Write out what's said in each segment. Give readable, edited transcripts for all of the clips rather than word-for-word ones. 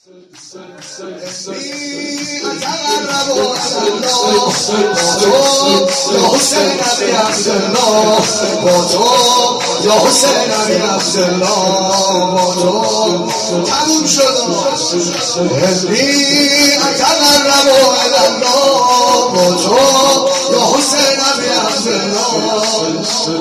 یا حسین علی عبدالله با تو تموم شد انی اتقرب الله با تو یا حسین علی عبدالله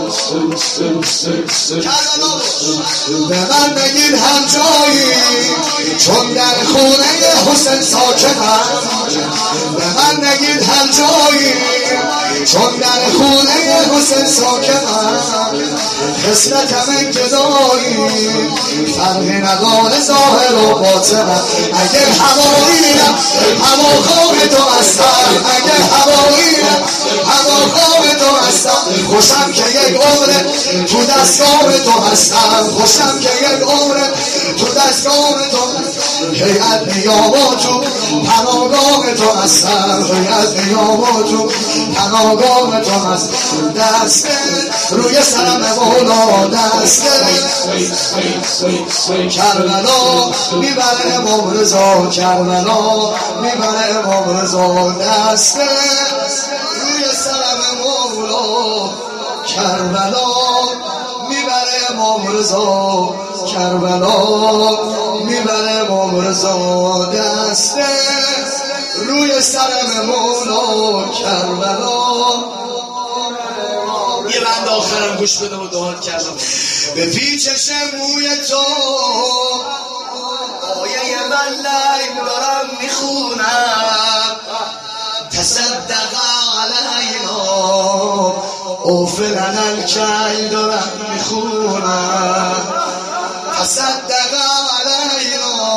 به من بگید هم جایی چون در خونه حسین ساکنم به من نگید هر جایی چون در خونه حسین ساکنم خصلتم گدایی فرقی نداره ظاهر و باطنم اگر هواییم هواخواه تو هستم اگر هواییم هواخواه تو هستم خوشم که یک عمر تو دستگاه تو هستم خوشم که یک عمر تو دستگاه تو هیئت نیاباتو پناهگاه تو هستم هیئت نیاباتو پناهگاه تو هستم دست روی سرم مولا دست کربلا میبره امام رضا کربلا میبره امام رضا دست روی سرم مولا کربلا میبره امام رضا کربلا میبره امام رضا دست روی سرم مولا کربلا. یه بند آخرم گوش بده و دعات کردم به پیچش موی تو آیه من لیل دارم میخونم تصدق علینا اوفلن الکیل دارم میخونم تصدق علینا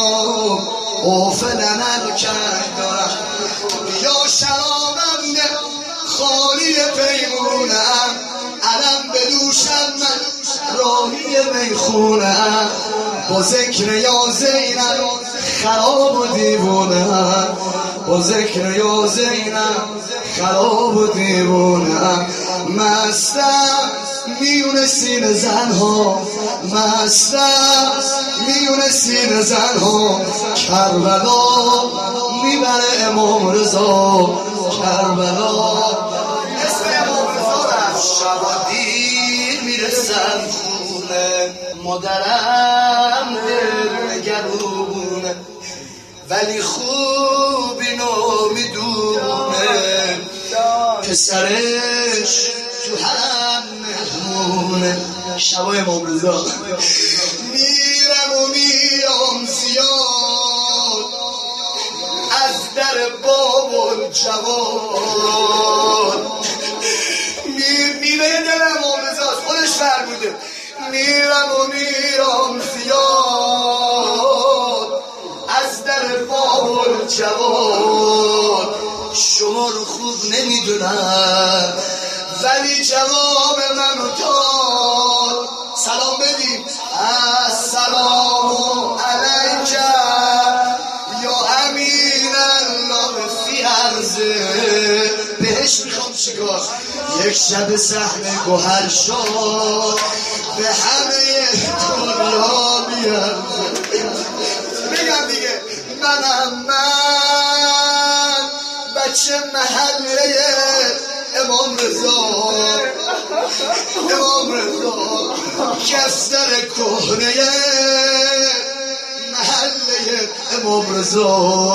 اوفلن الکیل دارم یا شرابم ده خالی پیمونم علم بدوشم من راهی میخونم با ذکر یا زینم خراب و دیوونم با ذکر یا زینم خراب و دیوونم مستم میون سین زنها مستم میون سین زنها کربلا میبره امام رضا کربلا اسم امام رضا رفت شب و دیر میرسم خونه مادرم دلگرونه ولی خوب اینو میدونه پسرش تو حرم مهمونه شبای امام رضا میرم و میرم زیاد از در باب الجواد میره دل امام رضا خودش فرموده میرم و میرم زیاد از در باب الجواد شما رو خوب نمیدونم ولی جواب منو داد سلام بدیم السلام علیک یا امین الله فی عرضه بهش میخوام چیکار یک شب صحنه گوهر شد به همه دنیا بیارزه بگم دیگه من بچه محله امام رضا امام رضا کفتر کهنه محله امام رضا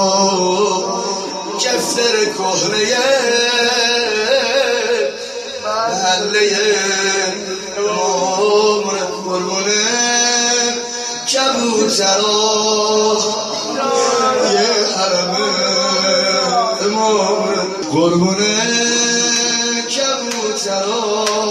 کفتر کهنه محله امام قربونه کبوترا یه حرمه امام قربونه کبوترا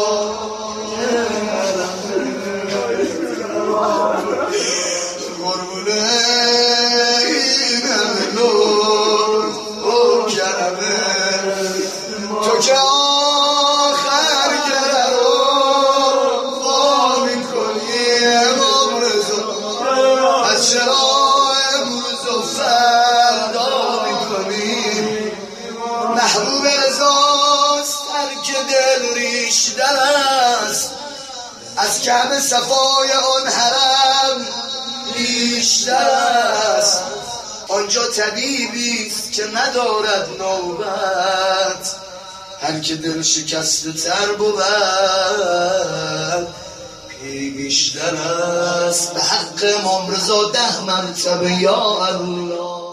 قربونه این همه نور و کرمه تو که آخر گره رو با میکنی امام رضا از چرا امروز و فردا میکنی محبوب رضاست هر که دل ریش در است از کعبه صفای آن حرم بیشتر است کجا طبیبیست که ندارد نوبت، هر که دل شکسته تر بود پی بیشتر است به حق امام رضا 10 مرتبه یا الله.